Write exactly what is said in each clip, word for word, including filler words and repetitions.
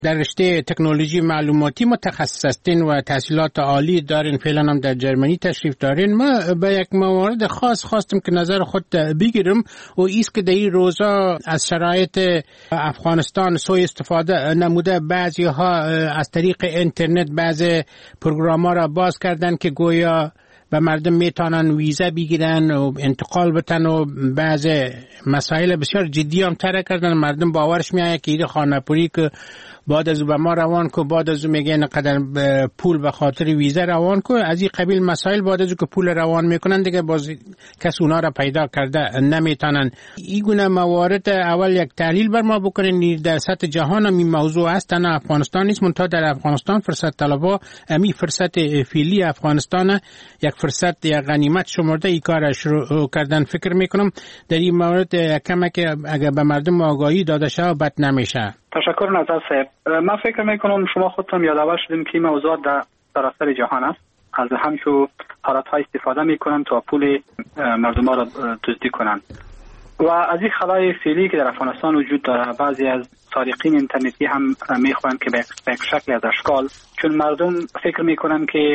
در رشته تکنولوژی معلوماتی متخصص هستین و تحصیلات عالی دارین، فعلا هم در جرمنی تشریف دارین. ما به یک موارد خاص خواستم که نظر خود بگیرم و ایست که در این روزا از شرایط افغانستان سوء استفاده نموده. بعضی ها از طریق اینترنت بعضی پروگرام ها را باز کردن که گویا و مردم میتونن ویزا بگیرن و انتقال بتن و بعض مسائل بسیار جدی هم طرح کردن. مردم باورش میآید که این خانه‌پوری که بعد از به ما روان کو، بعد از میگه نقدر پول به خاطر ویزا روان کو، از این قبیل مسائل بعد از که پول روان میکنن دیگه باز کس اونا را پیدا کرده نمیتونن. این گونه موارد اول یک تحلیل بر ما بکنین. در سطح جهان هم این موضوع است، نه افغانستان نیست، منتها در افغانستان فرصت طلبا امی فرصت فعلی افغانستان یک فرصت یا غنیمت شمرده این کار شروع کردن. فکر میکنم در این مورد کمه که اگر به مردم آگاهی داده شه بد نمیشه. تشکر نظر صاحب. من فکر میکنم شما خودتون یادآور شدیم که این موضوع در سراسر جهان است. از همچو حالت‌ها استفاده میکنن تا پول مردم ها را دزدی کنن و از این خلای فعلی که در افغانستان وجود داره بعضی از سارقین اینترنتی هم میخوان که به یک شکل از اشکال، چون مردم فکر میکنن که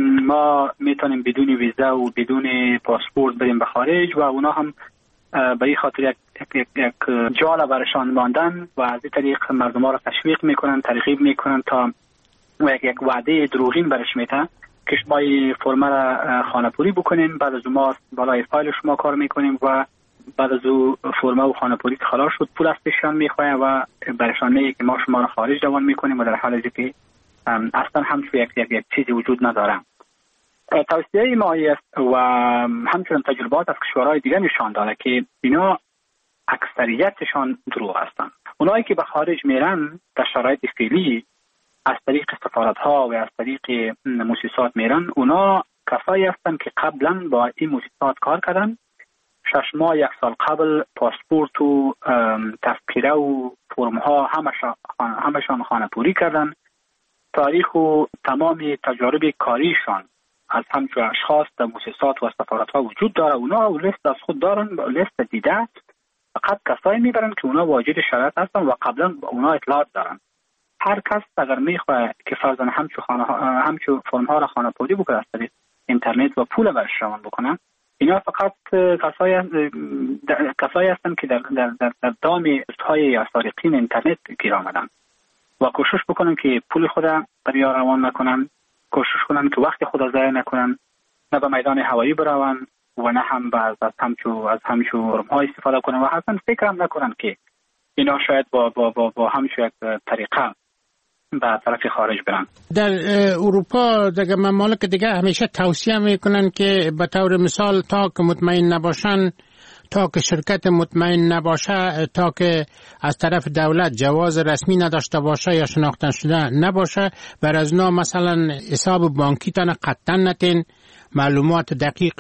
ما میتونیم بدون ویزا و بدون پاسپورت بریم به خارج و اونا هم به این خاطر یک یک یک جال برشان ماندن و از این طریق مردم ها را تشویق میکنن، ترغیب میکنن تا و یک یک وعده دروغین برش میتن که شما این فرم را خانه‌پوری بکنین، بعد از ما بالای فایل شما کار میکنیم و بعد از او فرم و خانه‌پوری که خلاص شد پول از پیشان میخواه و برشان میگه که ما شما را خارج روان میکنیم و در حالی که اصلا همچون یک یک یک چیزی وجود نداره. توصیه ما است و همچنین تجربات از کشورهای دیگه نشان داده که اینا اکثریتشان دروغ هستند. اونایی که به خارج میرن در شرایط فعلی از طریق سفارت‌ها و از طریق مؤسسات میرن، اونا کسایی هستند که قبلا با این مؤسسات کار کردن، شش ماه یک سال قبل پاسپورت و تذکره و فرم‌ها همشان همشان خانه‌پوری کردن. تاریخ و تمام تجارب کاریشان از همچون اشخاص در مؤسسات و سفارت‌ها وجود داره. اونا لیست از خود دارن، لیست دیده، فقط کسایی میبرن که اونا واجد شرایط هستن و قبلا اونا اطلاعات دارن. هر کس اگر میخواد که فرضاً همچون خانه همچون فرم‌ها را خانه‌پوری بکنه از طریق اینترنت و پول برش روان بکنن، اینا فقط کسایی کسایی هستن که در در در, در دام های سارقین اینترنت گیر آمدن و کوشش بکنن که پول خود برای روان نکنن، کوشش کنن که وقت خود را ضایع نکنن، نه به میدان هوایی برون و نه هم از از همچو از همچو فرم‌ها استفاده کنن و اصلا فکر هم نکنن که اینا شاید با با با, با همچو یک طریقه به طرف خارج برن. در اروپا در ممالک دیگه همیشه توصیه میکنن که به طور مثال تا که مطمئن نباشن، تا که شرکت مطمئن نباشه، تا که از طرف دولت جواز رسمی نداشته باشه یا شناخته شده نباشه، بر از اونا مثلا حساب بانکی تان قطعا نتین، معلومات دقیق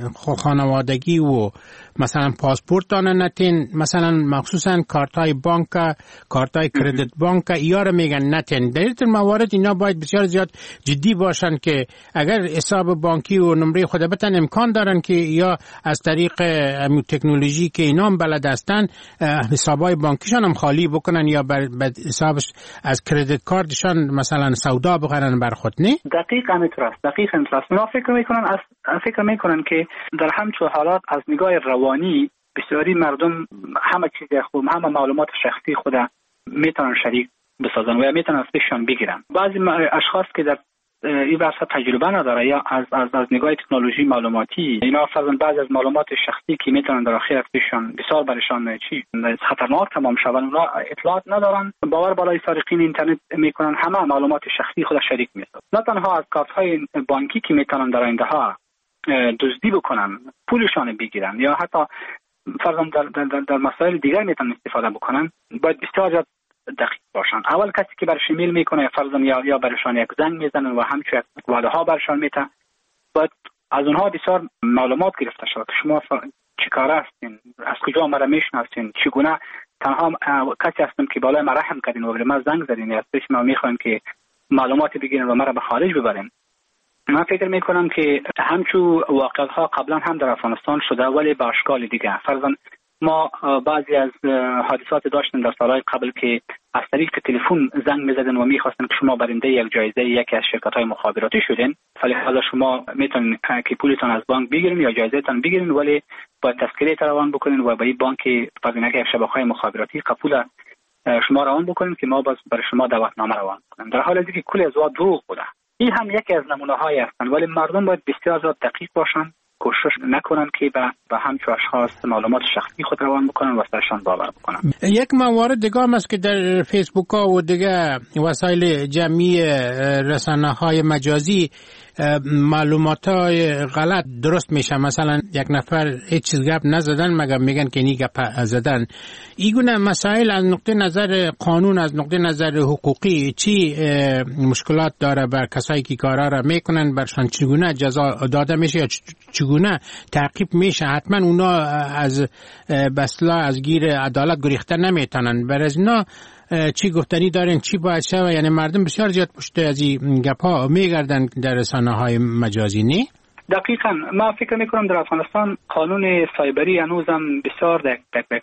خانوادگی و مثلا پاسپورت تان نتین، مثلا مخصوصا کارت های بانک، کارت های کردیت بانک یا را میگن نتین. در این موارد اینا باید بسیار زیاد جدی باشن که اگر حساب بانکی و نمره خود بتن امکان دارن که یا از طریق تکنولوژی که اینا هم بلد هستن حسابای بانکیشان هم خالی بکنن یا بر حسابش از کردیت کارتشان مثلا سودا بخرن بر خود. نه دقیقاً همینطور است، دقیقاً همینطور است. اونا فکر میکنن از فکر میکنن که در همچون حالات از نگاه روانی بسیاری مردم همه چیز خود، همه معلومات شخصی خود میتونن شریک بسازن و یا میتونن از پیششان بگیرن. بعضی اشخاص که در این واسه تجربه نداره یا از از از نگاه تکنولوژی معلوماتی اینا فرضاً بعضی از معلومات شخصی که میتونن در آخر از پیششان بسیار برشان چی خطرناک تمام شون، اونا اطلاعات ندارن، باور بالای سارقین اینترنت میکنن، همه معلومات شخصی خود شریک میسازن. نه تنها از کارت های بانکی که میتونن در آینده ها دزدی بکنن، پولشان بگیرن یا حتی فرضاً در, در, در, در مسائل دیگر میتونن استفاده بکنن، باید بسیار دقیق باشن. اول کسی که برش ایمیل میکنه فرضاً یا یا برشان یک زنگ میزنن و همچنین وعده ها برشان میته، باید از اونها بسیار معلومات گرفته شود که شما چه کاره هستین، از کجا مرا میشناسین، چگونه تنها کسی هستم که بالای ما رحم کردین و به ما زنگ زدین یا پیش ما میخواین که معلومات بگیرین و مرا به خارج ببرین. من فکر میکنم که همچو واقعیت ها قبلا هم در افغانستان شده ولی با اشکال دیگه. فرضاً ما بعضی از حادثات داشتیم در سالهای قبل که از طریق تلفن زنگ می‌زدن و می‌خواستن که شما برنده یک جایزه یکی از شرکت‌های مخابراتی شدین، فلذا شما میتونین که پولتون از بانک بگیرین یا جایزه‌تون بگیرین، ولی با تذکره روان بکنین و با این بانک فرضاً که شبکه‌های مخابراتی قبول شما روان بکنین که ما باز برای شما دعوتنامه روان کنیم، در حالی که کل از دروغ بوده. این هم یکی از نمونه‌های هستند، ولی مردم باید بسیار زیاد دقیق باشن، کوشش نکنن که به به همچون اشخاص معلومات شخصی خود روان بکنن و سرشان باور بکنن. یک موارد دیگه هم است که در فیسبوک ها و دیگه وسایل جمعی رسانه‌های مجازی معلومات های غلط درست میشه. مثلا یک نفر هیچ چیز گپ نزدن مگر میگن که نی گپ زدن. این گونه مسائل از نقطه نظر قانون، از نقطه نظر حقوقی چی مشکلات داره بر کسایی که کارا را میکنن؟ برشان چگونه جزا داده میشه یا چگونه تعقیب میشه؟ حتما اونا از بسلا از گیر عدالت گریخته نمیتونن. برای از اینا چی گفتنی دارین؟ چی باید شود؟ یعنی مردم بسیار زیاد پشت از این گپا میگردن در رسانه‌های مجازی، نه؟ دقیقاً ما فکر میکنم در افغانستان قانون سایبری هنوزم بسیار در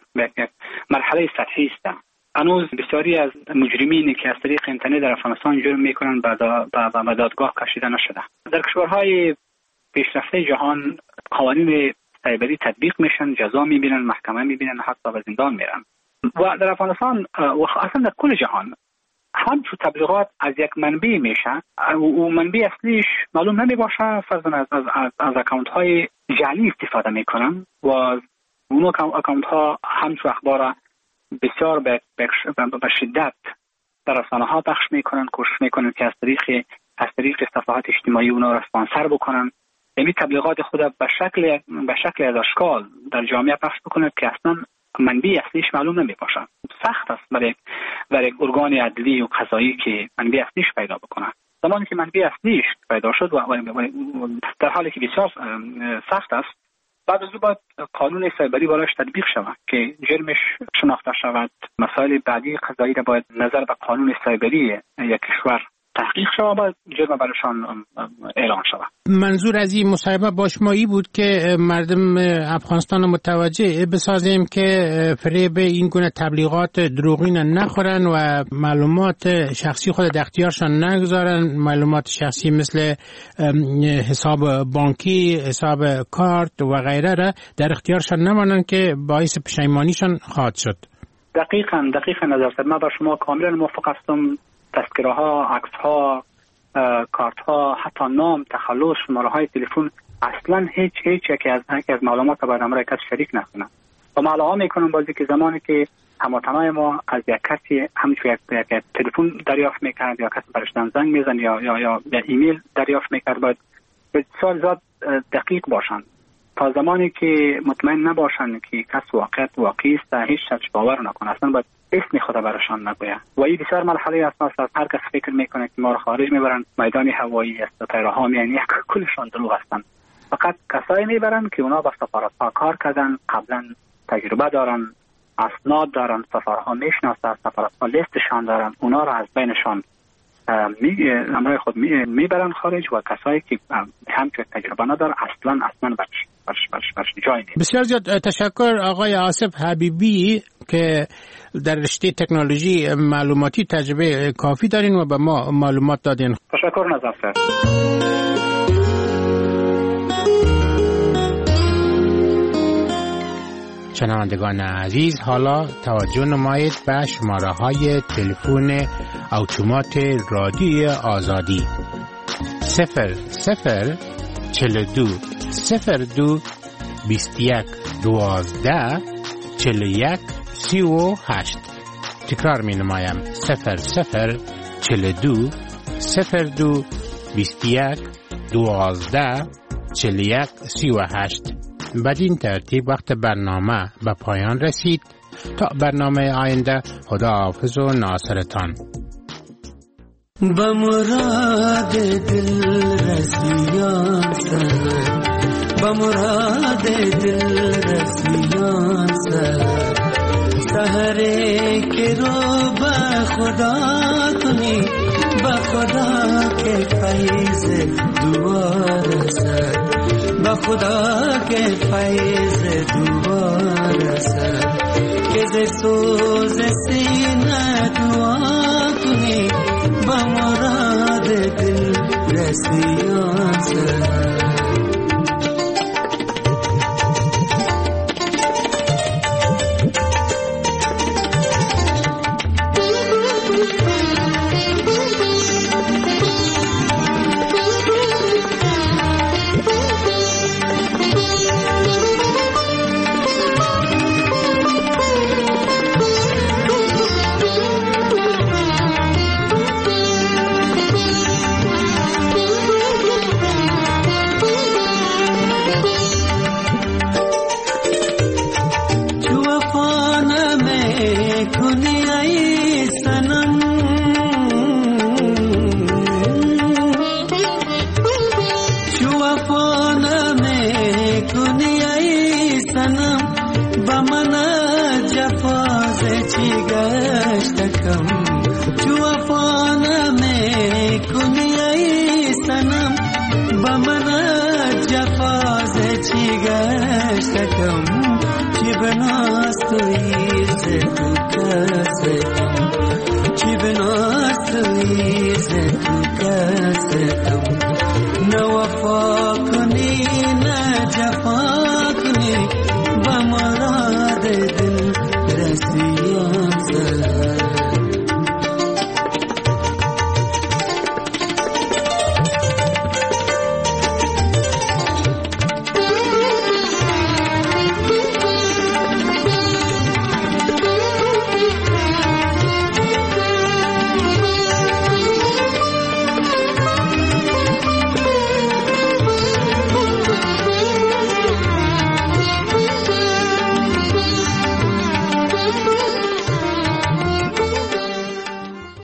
مرحله سطحی است. هنوز بسیاری از مجرمینی که از طریق اینترنت در افغانستان جرم میکنن به دادگاه کشیده نشده. در کشورهای پیشرفته جهان قوانین سایبری تطبیق میشن، جزا میبینن، محکمه میبینن، حتی به زندان میرن. و در افغانستان و اصلا در کل جهان همچون تبلیغات از یک منبع میشه و منبع اصلیش معلوم نمی باشه، فرضاً از از از, از اکانت های جعلی استفاده میکنن و اون اکانت ها همچون اخبار بسیار به به شدت در رسانه ها پخش میکنن، کوشش میکنن که از طریق از طریق صفحات اجتماعی اونا را اسپانسر بکنن، یعنی تبلیغات خود به شکل به شکل از اشکال در جامعه پخش بکنن که اصلا منبع اصلیش معلوم نمی باشه. سخت است برای برای ارگان عدلی و قضایی که منبع اصلیش پیدا بکنه. زمانی که منبع اصلیش پیدا شد و در حالی که بسیار سخت است، بعد از اون باید قانون سایبری براش تطبیق شود که جرمش شناخته شود. مسائل بعدی قضایی را باید نظر به قانون سایبری یک کشور تحقیق شود، باید جرم برایشان اعلان شود. منظور از این مصاحبه با شما ای بود که مردم افغانستان متوجه بسازیم که فریب این گونه تبلیغات دروغین نخورن و معلومات شخصی خود در اختیارشان نگذارن. معلومات شخصی مثل حساب بانکی، حساب کارت و غیره را در اختیارشان نمانن که باعث پشیمانیشان خواهد شد. دقیقاً دقیقاً نظر صاحب، من با شما کاملا موافق هستم. تذکره ها، عکس ها، کارت ها، حتی نام، تخلص، شماره های تلفن، اصلا هیچ هیچ یکی از یکی از معلومات باید امر کس شریک نکنه. و معلومه میکنم بازی که زمانی که هموطنای ما از یک کسی همچون یک, یک تلفن دریافت میکرد یا کسی برشتن زنگ میزن یا یا یا, یا ایمیل دریافت میکرد، باید بسیار زیاد دقیق باشن تا زمانی که مطمئن نباشن که کس واقعیت واقعی است هیچ شخص باور نکنه، اصلا باید اسم خدا برشان نگویه. و این بسیار مرحله اساس است. هر کس فکر میکنه که ما رو خارج میبرن میدان هوایی است، طیاره ها میان، یک کلشان دروغ هستند. فقط کسایی میبرن که اونا با سفارت ها کار کردن، قبلا تجربه دارن، اسناد دارن، سفارها میشناسن، سفارت ها لیستشان دارن، اونا رو از بینشان می امرای خود میبرن خارج و کسایی که همچون تجربه نداره اصلا اصلا برش برش برش, برش جای نیست. بسیار زیاد تشکر آقای آصف حبیبی که در رشته تکنولوژی معلوماتی تجربه کافی دارین و به ما معلومات دادین. تشکر نظر سر. شنوندگان عزیز، حالا توجه نمایید به شماره های تلفن اتومات رادیوی آزادی صفر صفر چهل و دو صفر دو بیست و یک دوازده چهل و یک سی و هشت. تکرار می نمایم صفر صفر چهل و دو صفر دو بیست و یک دوازده چهل و یک سی و هشت. بدین ترتیب وقت برنامه به پایان رسید. تا برنامه آینده، خدا حافظ و ناصرتان. با مراد دل رسیان سر، با مراد دل رسیان سر، سحره که رو با خدا کنی، با خدا که فیض دوار سر، با خدا کے فیض دوبارہ سر کہ ز سوز سینہ دعا کنی بمراد دل رسیاں سر Jibnas to ease to